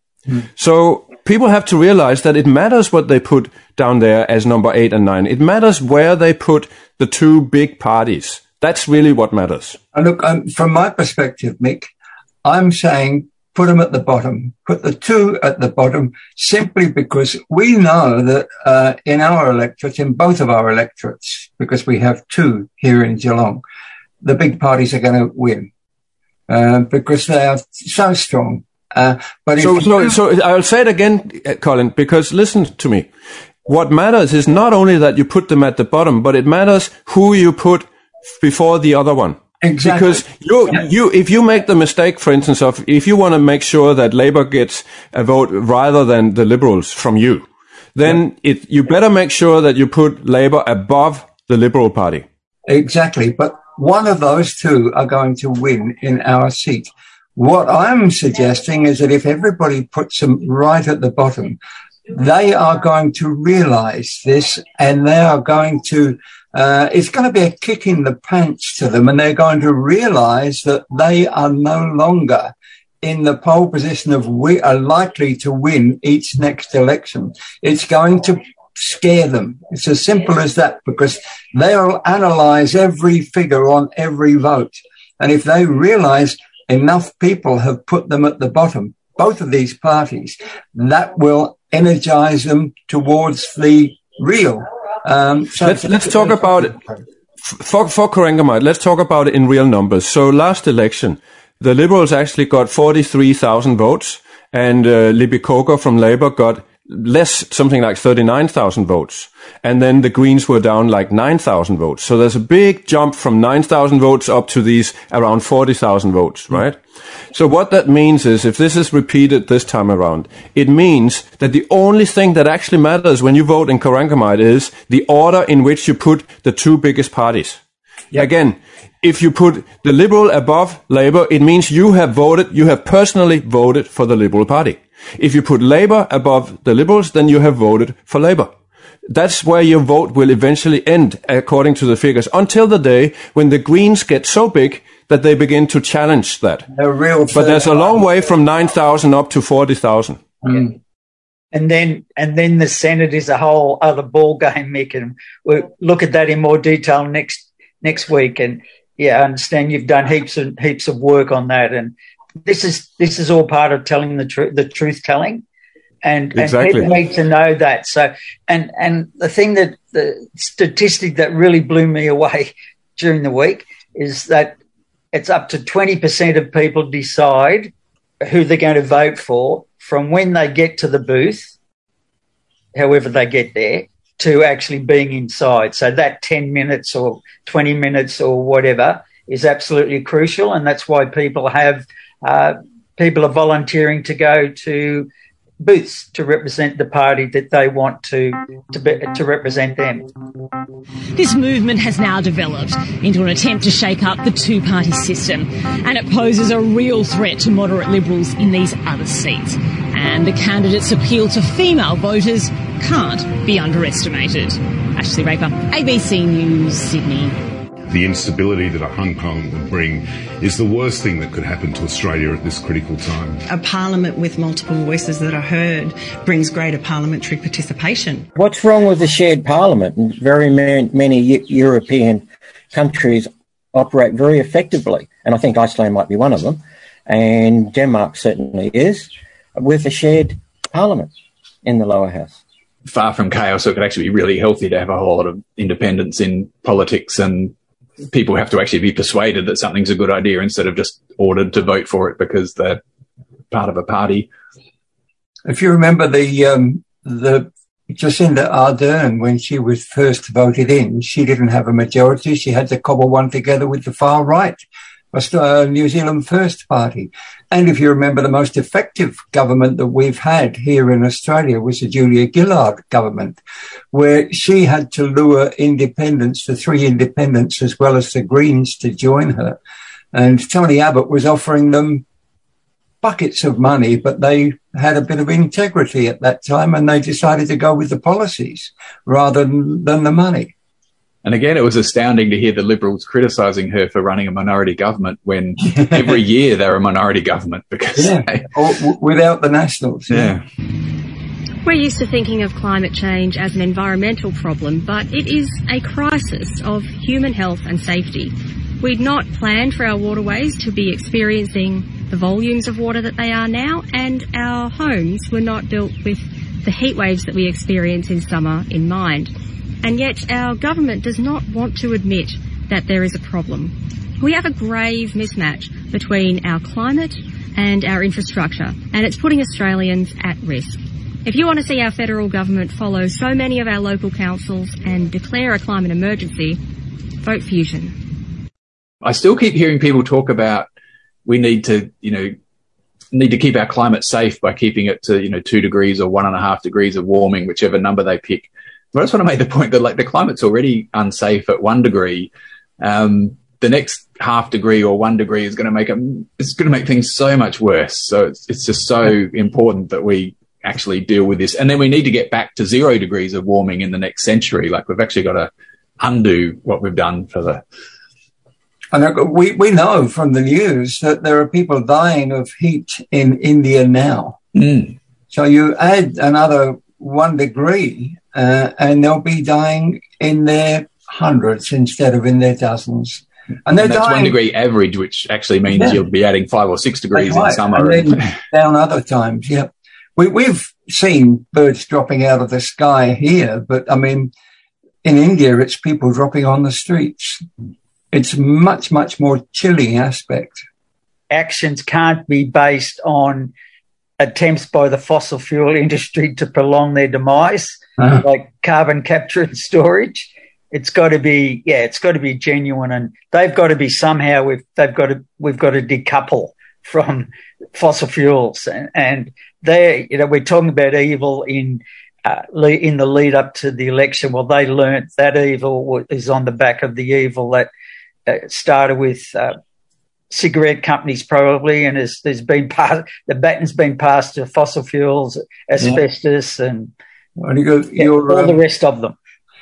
So people have to realize that it matters what they put down there as number 8 and 9. It matters where they put the 2 big parties. That's really what matters. And look, from my perspective, Mick, I'm saying put them at the bottom. Put the 2 at the bottom, simply because we know that in our electorate, in both of our electorates, because we have 2 here in Geelong, the big parties are going to win because they are so strong. But so I'll say it again, Colin, because listen to me. What matters is not only that you put them at the bottom, but it matters who you put before the other one. Exactly. Because if you make the mistake, for instance, of if you want to make sure that Labour gets a vote rather than the Liberals from you, then you better make sure that you put Labour above the Liberal Party. Exactly. But one of those 2 are going to win in our seat. What I'm suggesting is that if everybody puts them right at the bottom, they are going to realise this, and they are going to, it's going to be a kick in the pants to them, and they're going to realise that they are no longer in the pole position of we are likely to win each next election. It's going to scare them. It's as simple as that, because they'll analyse every figure on every vote. And if they realise enough people have put them at the bottom, both of these parties, that will energise them towards the real. Let's talk about it. For Corangamite, let's talk about it in real numbers. So last election, the Liberals actually got 43,000 votes, and Libby Coker from Labour got less, something like 39,000 votes. And then the Greens were down like 9,000 votes. So there's a big jump from 9,000 votes up to these around 40,000 votes, right? So what that means is, if this is repeated this time around, it means that the only thing that actually matters when you vote in Corangamite is the order in which you put the two biggest parties. Yep. Again, if you put the Liberal above Labour, it means you have personally voted for the Liberal Party. If you put Labour above the Liberals, then you have voted for Labour. That's where your vote will eventually end, according to the figures, until the day when the Greens get so big that they begin to challenge that. But there's a long way from 9,000 up to 40,000. Mm. And then the Senate is a whole other ball game, Mick, and we'll look at that in more detail next week. And yeah, I understand you've done heaps of work on that, and this is all part of telling the truth telling, and people need to know that. So, and the statistic that really blew me away during the week is that it's up to 20% of people decide who they're going to vote for from when they get to the booth, however they get there, to actually being inside. So that 10 minutes or 20 minutes or whatever is absolutely crucial, and that's why people are volunteering to go to booths to represent the party that they want to represent them. This movement has now developed into an attempt to shake up the two-party system, and it poses a real threat to moderate Liberals in these other seats. And the candidate's appeal to female voters can't be underestimated. Ashley Raper, ABC News, Sydney. The instability that a Hong Kong would bring is the worst thing that could happen to Australia at this critical time. A parliament with multiple voices that are heard brings greater parliamentary participation. What's wrong with the shared parliament? Very many European countries operate very effectively, and I think Iceland might be one of them, and Denmark certainly is, with a shared parliament in the lower house. Far from chaos, it could actually be really healthy to have a whole lot of independence in politics, and people have to actually be persuaded that something's a good idea instead of just ordered to vote for it because they're part of a party. If you remember the Jacinda Ardern, when she was first voted in, she didn't have a majority. She had to cobble one together with the far right, New Zealand First Party. And if you remember, the most effective government that we've had here in Australia was the Julia Gillard government, where she had to lure independents, the three independents, as well as the Greens, to join her. And Tony Abbott was offering them buckets of money, but they had a bit of integrity at that time, and they decided to go with the policies rather than the money. And again, it was astounding to hear the Liberals criticising her for running a minority government when every year they're a minority government because without the Nationals. Yeah. We're used to thinking of climate change as an environmental problem, but it is a crisis of human health and safety. We'd not planned for our waterways to be experiencing the volumes of water that they are now, and our homes were not built with the heat waves that we experience in summer in mind. And yet our government does not want to admit that there is a problem. We have a grave mismatch between our climate and our infrastructure, and it's putting Australians at risk. If you want to see our federal government follow so many of our local councils and declare a climate emergency, vote Fusion. I still keep hearing people talk about we need to keep our climate safe by keeping it to, 2 degrees or 1.5 degrees of warming, whichever number they pick. But I just want to make the point that the climate's already unsafe at 1 degree. The next 0.5 degree or 1 degree is going to make things so much worse. So it's just so important that we actually deal with this. And then we need to get back to 0 degrees of warming in the next century. We've actually got to undo what we've done for the... And we know from the news that there are people dying of heat in India now. Mm. So you add another 1 degree, and they'll be dying in their hundreds instead of in their dozens. And that's dying, 1 degree average, which actually means you'll be adding 5 or 6 degrees in summer. And then down other times, yeah. We've seen birds dropping out of the sky here, but, I mean, in India, it's people dropping on the streets. It's much, much more chilling aspect. Actions can't be based on attempts by the fossil fuel industry to prolong their demise, like carbon capture and storage. It's got to be, it's got to be genuine, and they've got to be somehow. We've got to decouple from fossil fuels, and they, we're talking about evil in the lead up to the election. Well, they learnt that evil is on the back of the evil that started with cigarette companies, probably, and the baton's been passed to fossil fuels, asbestos, and all the rest of them.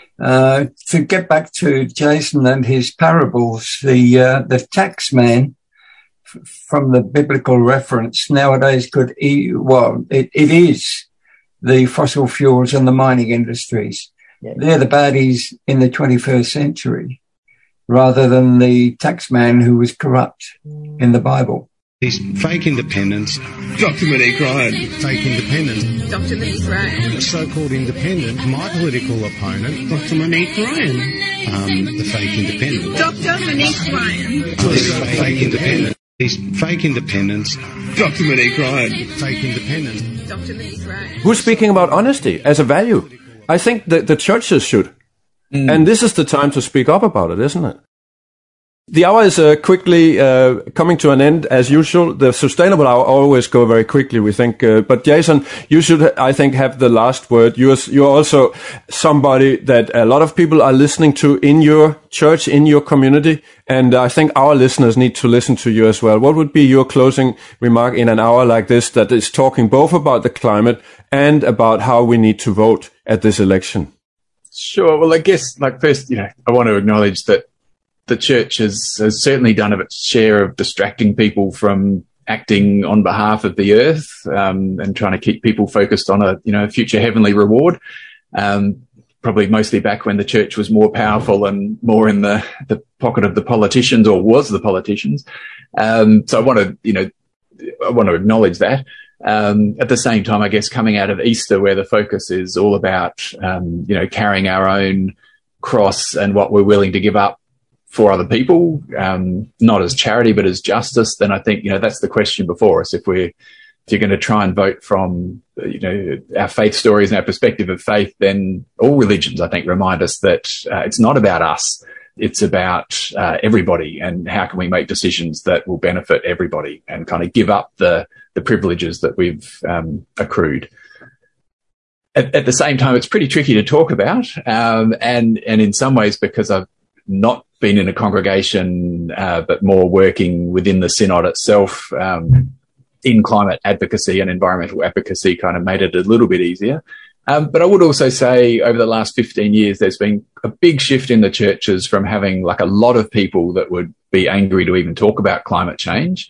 To get back to Jason and his parables, the tax man from the biblical reference nowadays it is the fossil fuels and the mining industries. Yeah. They're the baddies in the 21st century, rather than the tax man who was corrupt in the Bible. He's fake independence. Dr. Monique Ryan. Fake independence. Dr. Monique Ryan. So-called independent. My political opponent. Dr. Monique Ryan. The fake independent. Dr. Monique Ryan. Fake independent. He's fake independence. Dr. Monique Ryan. Fake independence. Dr. Monique Ryan. Who's speaking about honesty as a value? I think that the churches should. And this is the time to speak up about it, isn't it? The hour is quickly coming to an end, as usual. The sustainable hour always go very quickly, we think. But Jason, you should, I think, have the last word. You're also somebody that a lot of people are listening to in your church, in your community. And I think our listeners need to listen to you as well. What would be your closing remark in an hour like this that is talking both about the climate and about how we need to vote at this election? Sure. Well, I guess, first, I want to acknowledge that the church has certainly done its share of distracting people from acting on behalf of the earth, and trying to keep people focused on a future heavenly reward. Probably mostly back when the church was more powerful and more in the pocket of the politicians, or was the politicians. So I want to acknowledge that. At the same time, I guess, coming out of Easter, where the focus is all about, carrying our own cross and what we're willing to give up for other people, not as charity, but as justice, then I think, that's the question before us. If you're going to try and vote from, our faith stories and our perspective of faith, then all religions, I think, remind us that it's not about us. It's about everybody, and how can we make decisions that will benefit everybody and kind of give up the privileges that we've accrued. At the same time, it's pretty tricky to talk about, and in some ways, because I've not been in a congregation, but more working within the synod itself, in climate advocacy and environmental advocacy, kind of made it a little bit easier. But I would also say over the last 15 years, there's been a big shift in the churches from having a lot of people that would be angry to even talk about climate change,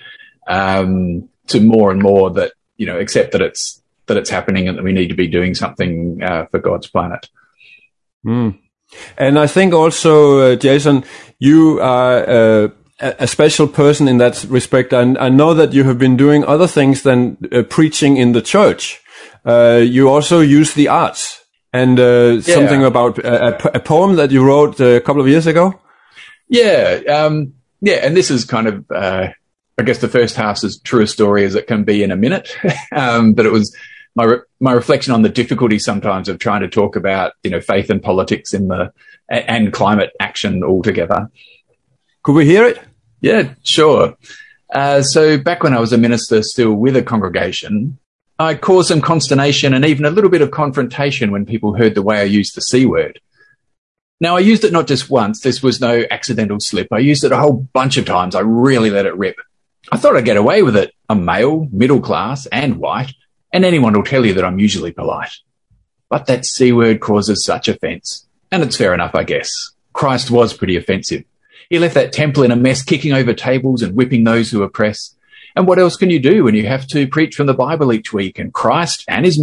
to more and more that, accept that it's happening and that we need to be doing something for God's planet. And I think also, Jason, you are a special person in that respect. And I know that you have been doing other things than preaching in the church. You also use the arts, and something about a poem that you wrote a couple of years ago. And this is kind of, I guess the first half's as true a story as it can be in a minute. But it was my reflection on the difficulty sometimes of trying to talk about, faith and politics and climate action altogether. Could we hear it? Yeah, sure. So back when I was a minister still with a congregation, I caused some consternation and even a little bit of confrontation when people heard the way I used the C word. Now, I used it not just once. This was no accidental slip. I used it a whole bunch of times. I really let it rip. I thought I'd get away with it. I'm male, middle class, and white, and anyone will tell you that I'm usually polite. But that C word causes such offence. And it's fair enough, I guess. Christ was pretty offensive. He left that temple in a mess, kicking over tables and whipping those who oppress. And what else can you do when you have to preach from the Bible each week and Christ and his mother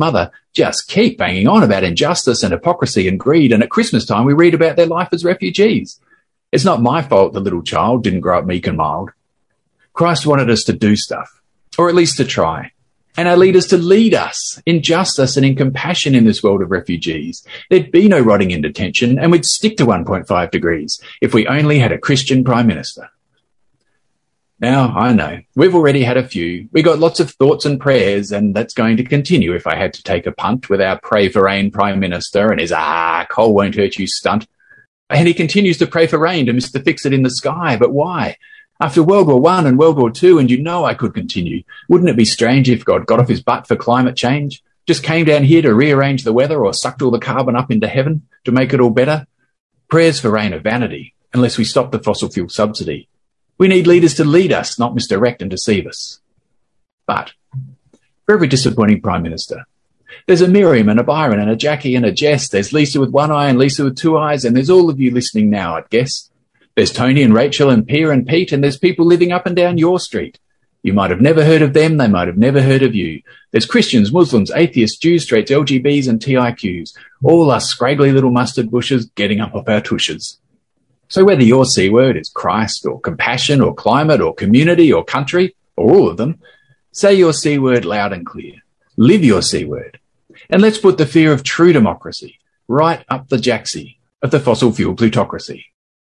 just keep banging on about injustice and hypocrisy and greed, and at Christmas time we read about their life as refugees. It's not my fault the little child didn't grow up meek and mild. Christ wanted us to do stuff, or at least to try, and our leaders to lead us in justice and in compassion in this world of refugees. There'd be no rotting in detention, and we'd stick to 1.5 degrees if we only had a Christian Prime Minister. Now, I know, we've already had a few. We got lots of thoughts and prayers, and that's going to continue if I had to take a punt with our Pray for Rain Prime Minister and his coal won't hurt you stunt. And he continues to pray for rain to Mr. Fix-It in the sky, but why? After World War I and World War II, and you know I could continue, wouldn't it be strange if God got off his butt for climate change, just came down here to rearrange the weather or sucked all the carbon up into heaven to make it all better? Prayers for rain are vanity, unless we stop the fossil fuel subsidy. We need leaders to lead us, not misdirect and deceive us. But for every disappointing Prime Minister, there's a Miriam and a Byron and a Jackie and a Jess. There's Lisa with one eye and Lisa with two eyes, and there's all of you listening now, I'd guess. There's Tony and Rachel and Pia and Pete, and there's people living up and down your street. You might have never heard of them, they might have never heard of you. There's Christians, Muslims, atheists, Jews, straights, LGBs and TIQs, all us scraggly little mustard bushes getting up off our tushes. So whether your C word is Christ or compassion or climate or community or country, or all of them, say your C word loud and clear. Live your C word. And let's put the fear of true democracy right up the jacksie of the fossil fuel plutocracy.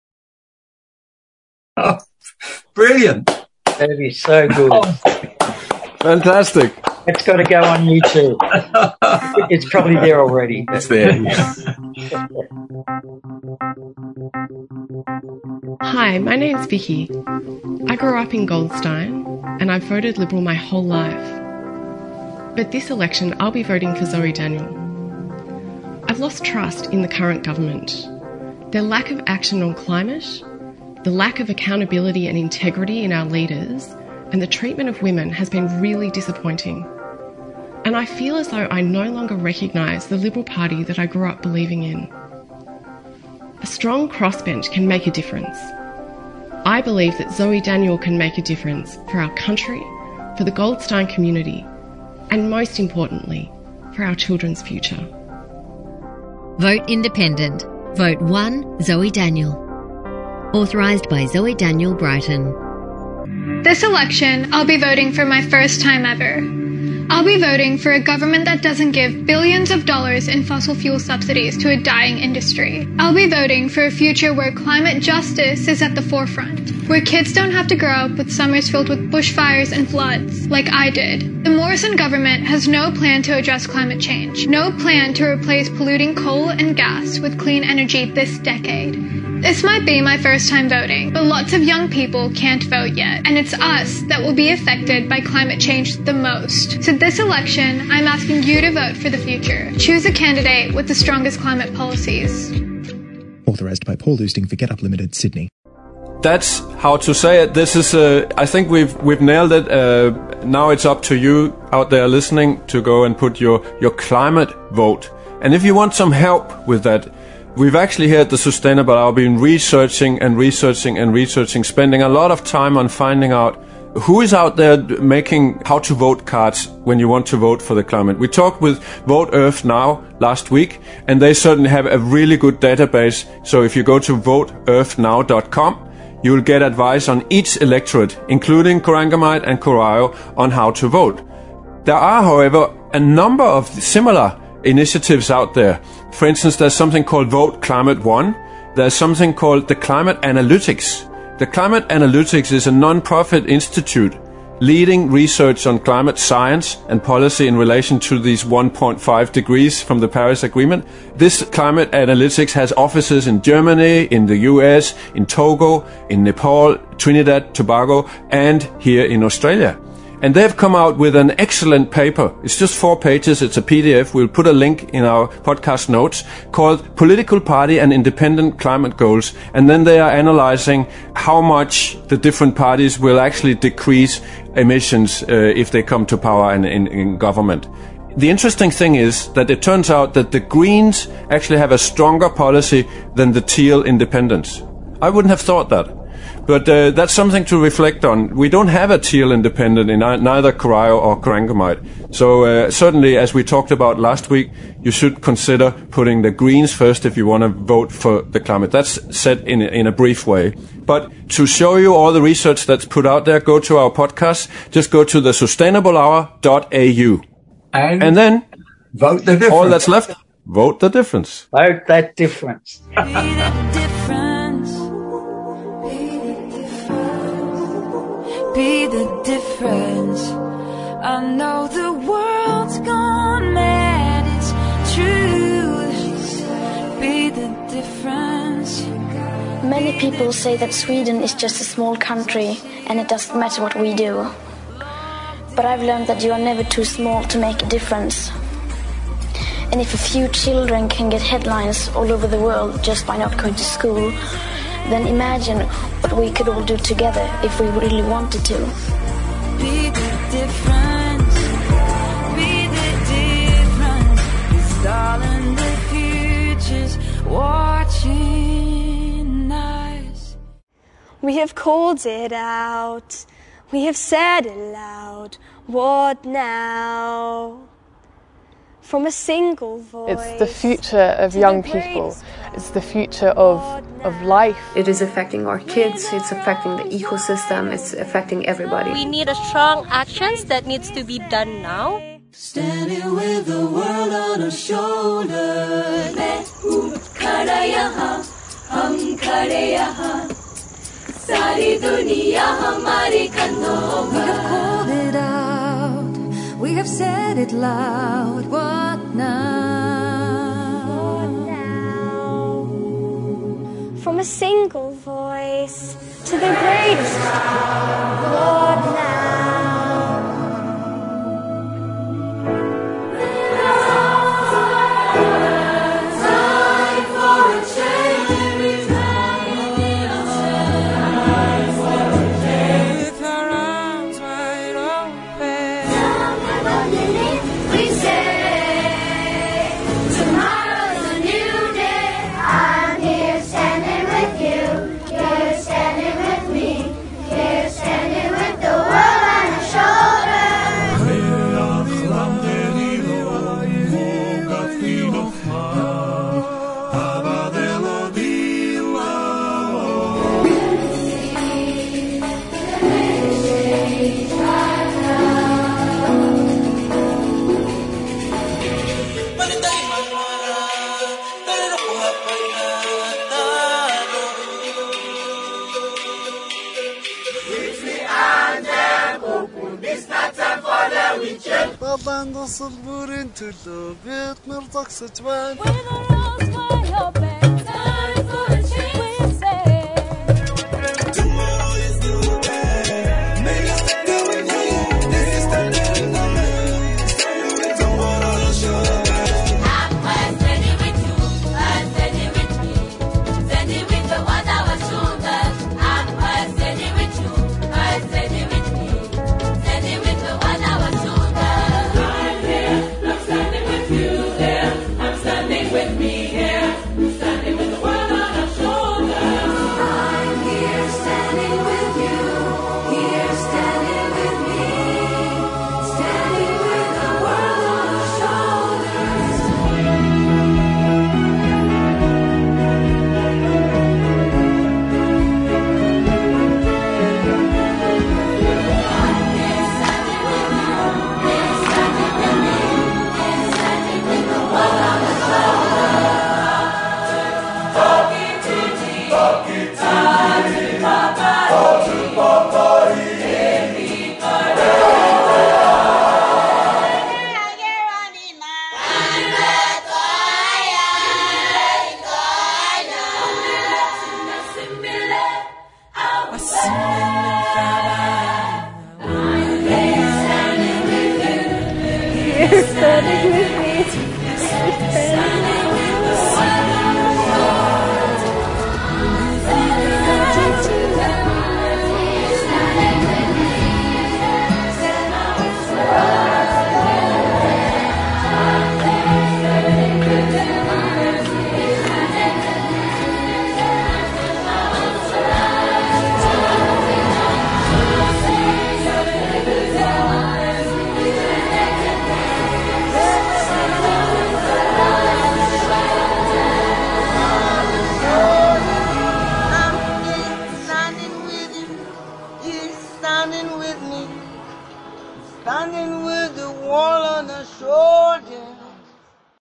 Oh, brilliant. That is so good. Fantastic. It's got to go on YouTube. It's probably there already. It's there. Hi, my name's Vicky. I grew up in Goldstein and I've voted Liberal my whole life. But this election, I'll be voting for Zoe Daniel. I've lost trust in the current government. Their lack of action on climate, the lack of accountability and integrity in our leaders, and the treatment of women has been really disappointing. And I feel as though I no longer recognise the Liberal Party that I grew up believing in. A strong crossbench can make a difference. I believe that Zoe Daniel can make a difference for our country, for the Goldstein community, and most importantly, for our children's future. Vote Independent. Vote 1 Zoe Daniel. Authorised by Zoe Daniel Brighton. This election, I'll be voting for my first time ever. I'll be voting for a government that doesn't give billions of dollars in fossil fuel subsidies to a dying industry. I'll be voting for a future where climate justice is at the forefront, where kids don't have to grow up with summers filled with bushfires and floods, like I did. The Morrison government has no plan to address climate change, no plan to replace polluting coal and gas with clean energy this decade. This might be my first time voting, but lots of young people can't vote yet, and it's us that will be affected by climate change the most. So this election, I'm asking you to vote for the future. Choose a candidate with the strongest climate policies. Authorised by Paul Lusting for Get Up Limited, Sydney. That's how to say it. This is, I think we've nailed it. Now it's up to you out there listening to go and put your climate vote. And if you want some help with that, we've actually here at the Sustainable Hour been researching, spending a lot of time on finding out who is out there making how to vote cards when you want to vote for the climate. We talked with Vote Earth Now last week, and they certainly have a really good database. So if you go to voteearthnow.com, you will get advice on each electorate, including Corangamite and Corio, on how to vote. There are, however, a number of similar initiatives out there. For instance, there's something called Vote Climate One. There's something called the Climate Analytics. The Climate Analytics is a non-profit institute leading research on climate science and policy in relation to these 1.5 degrees from the Paris Agreement. This Climate Analytics has offices in Germany, in the US, in Togo, in Nepal, Trinidad, Tobago, and here in Australia. And they've come out with an excellent paper. It's just 4 pages. It's a PDF. We'll put a link in our podcast notes called Political Party and Independent Climate Goals. And then they are analyzing how much the different parties will actually decrease emissions if they come to power in government. The interesting thing is that it turns out that the Greens actually have a stronger policy than the Teal Independents. I wouldn't have thought that. But that's something to reflect on. We don't have a teal independent in neither Corio or Corangamite. So certainly, as we talked about last week, you should consider putting the Greens first if you want to vote for the climate. That's said in a brief way. But to show you all the research that's put out there, go to our podcast. Just go to the sustainablehour.au. And then vote the difference. All that's left, vote the difference. Vote that difference. Be the difference. I know the world's gone mad, it's true. Be the difference. Many people say that Sweden is just a small country and it doesn't matter what we do. But I've learned that you are never too small to make a difference. And if a few children can get headlines all over the world just by not going to school, then imagine what we could all do together if we really wanted to. Be the difference. Be the difference. 'Cause darling, the future's watching us. We have called it out. We have said it loud. What now? From a single voice. It's the future of young people. It's the future of life. It is affecting our kids, it's affecting the ecosystem, it's affecting everybody. We need a strong actions that needs to be done now. Standing with the world on our shoulders. Hum khade yahan. Sari duniya hamari kannon mein. We have called it out. We have said it loud. What now? From a single voice to the greatest. What now? Time for a change. With our arms wide open. We say tomorrow's a new day. I'm here standing with you. You're standing with me. Here standing with the world on our shoulders. Babban nasıl vurun türlü bitmir taksı çven. Standing